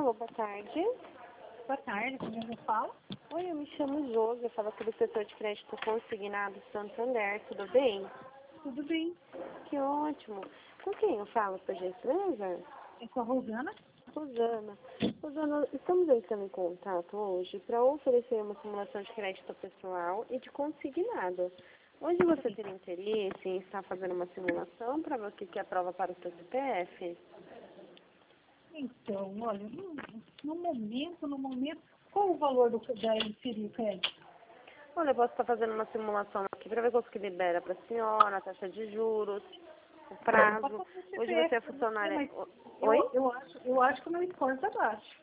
Alô, boa tarde. Boa tarde, como eu falo? Oi, eu me chamo Josi, eu falo aqui do setor de crédito consignado Santander, tudo bem? Tudo bem. Que ótimo. Com quem eu falo, por gentileza? É com a Rosana? Rosana. Rosana, estamos entrando em contato hoje para oferecer uma simulação de crédito pessoal e de consignado. Hoje você teria interesse em estar fazendo uma simulação para você que aprova para o seu CPF? Então, olha, no momento, qual o valor da inserir o crédito? Olha, eu posso estar fazendo uma simulação aqui para ver quanto que libera para a senhora, a taxa de juros, o prazo. Hoje você é funcionária... Oi? Eu acho que o meu score está baixo.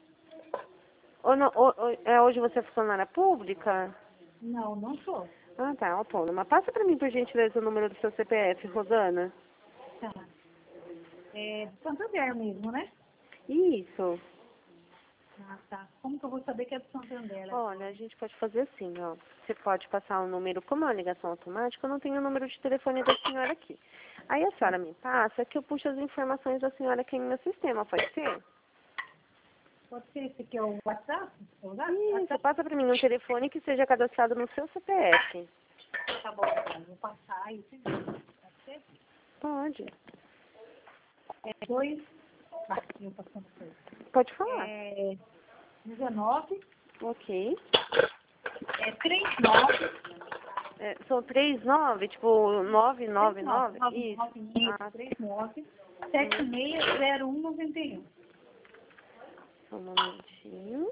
Hoje você é funcionária pública? Não, não sou. Ah, tá, autônoma. Passa para mim, por gentileza, o número do seu CPF, Rosana. Tá. É de Santander mesmo, né? Isso. Ah, tá. Como que eu vou saber que é de Santander? Olha, a gente pode fazer assim, ó. Você pode passar o número, como é uma ligação automática, eu não tenho o número de telefone da senhora aqui. Aí a senhora me passa que eu puxo as informações da senhora aqui no meu sistema, pode ser? Pode ser esse aqui é o WhatsApp? Isso, passa para mim um telefone que seja cadastrado no seu CPF. Tá bom, então. Vou passar e você vê. Pode ser? Pode. É 2... Ah, eu passando por isso. Pode falar. É 19... Ok. É 39... São 39, tipo 999? Isso. 39 760191. Só um momentinho.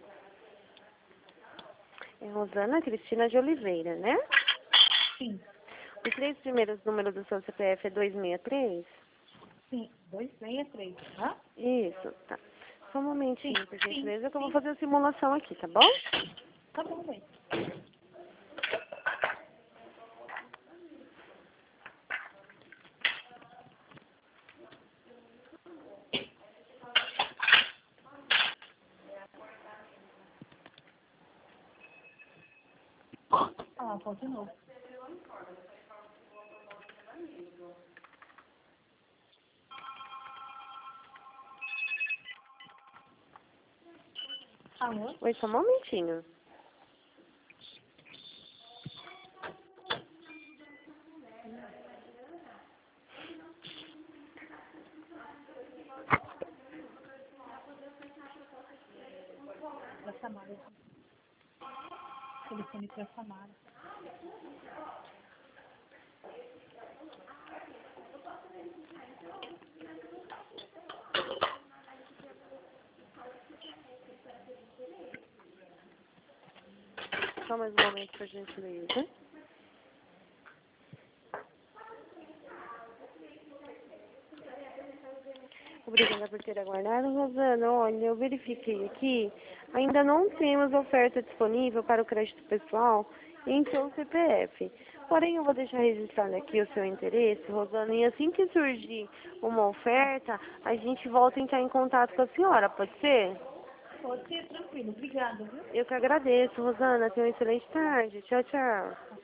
É Rosana Cristina de Oliveira, né? Sim, Os 3 primeiros números do seu CPF é 263? sim, 263, tá? Isso, tá. Só um momentinho, por gentileza, que eu vou sim. fazer a simulação aqui, tá bom? Tá bom, bem. Ah, pode de novo. Alô? Oi, só um momentinho. Da Samara. Telefone pra Samara. Só mais um momento, por gentileza. Obrigada por ter aguardado, Rosana. Olha, eu verifiquei aqui, ainda não temos oferta disponível para o crédito pessoal em seu CPF. Porém, eu vou deixar registrado aqui o seu interesse, Rosana, e assim que surgir uma oferta, a gente volta a entrar em contato com a senhora, pode ser? Pode ser, tranquilo. Obrigada, viu? Eu que agradeço, Rosana. Tenha uma excelente tarde. Tchau, tchau.